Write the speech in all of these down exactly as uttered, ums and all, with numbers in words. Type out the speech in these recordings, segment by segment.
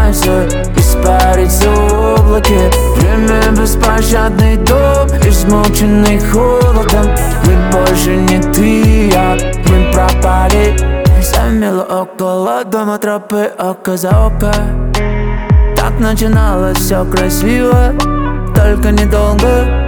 начинается, испарится в облаке. Время беспощадный дом, измученный холодом. Мы больше не ты и я, мы пропали. Замело около дома тропы, око за око. Так начиналось все красиво, только недолго.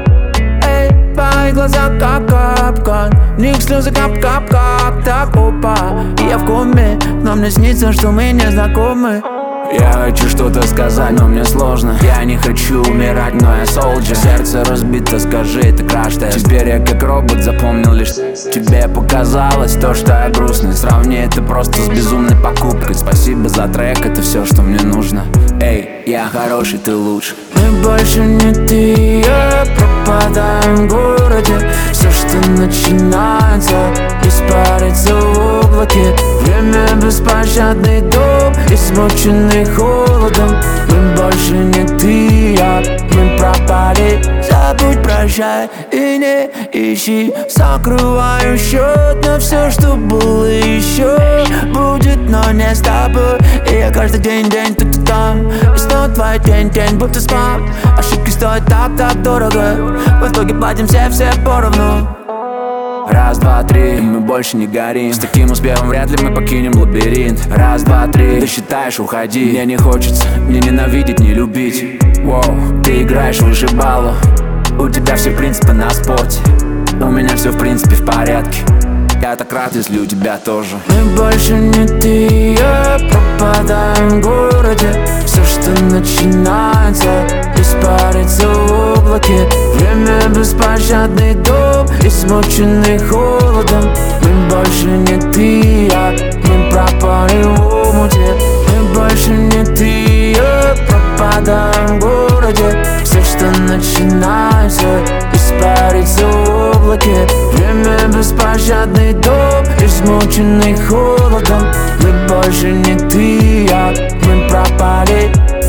Твои глаза как капкан, в них слезы кап-кап-кап. Так опа, я в коме, но мне снится, что мы не знакомы. Я хочу что-то сказать, но мне сложно. Я не хочу умирать, но я солджер. Сердце разбито, скажи, ты краш-тест. Теперь я как робот запомнил лишь тебе показалось то, что я грустный. Сравни это просто с безумной покупкой. Спасибо за трек, это все, что мне нужно. Эй, я хороший, ты лучше. Мы больше не ты и я, пропадаем в городе. Все, что начинается, испарится в облаке. Время беспощадный дом, измученный холодом. Мы больше не ты и я, мы пропали. Забудь, прощай и не ищи. Закрываю счет на все, что было еще. Будет, но не с тобой. И я каждый день, день тут и там. И снова твой день, день будто спам. Ошибки стоят так, так дорого. В итоге платим все, все поровну. Раз, два, три, и мы больше не горим. С таким успехом вряд ли мы покинем лабиринт. Раз, два, три, ты считаешь, уходи. Мне не хочется не ненавидеть, не любить. Воу, ты играешь в вышибалу. У тебя все принципы на споте. У меня все в принципе в порядке. Я так рад, если у тебя тоже. Мы больше не ты и я, пропадаем в городе. Все, что начинается, испарится в облаке. Время беспощадный дом, измученный холодом. Мы больше не ты и я, мы пропали в омуте. Мы больше не ты и я, пропадаем в городе. Все, что начинается, испарится в облаке. Время беспощадный дом, измученный холодом. Мы больше не ты и я, мы пропали.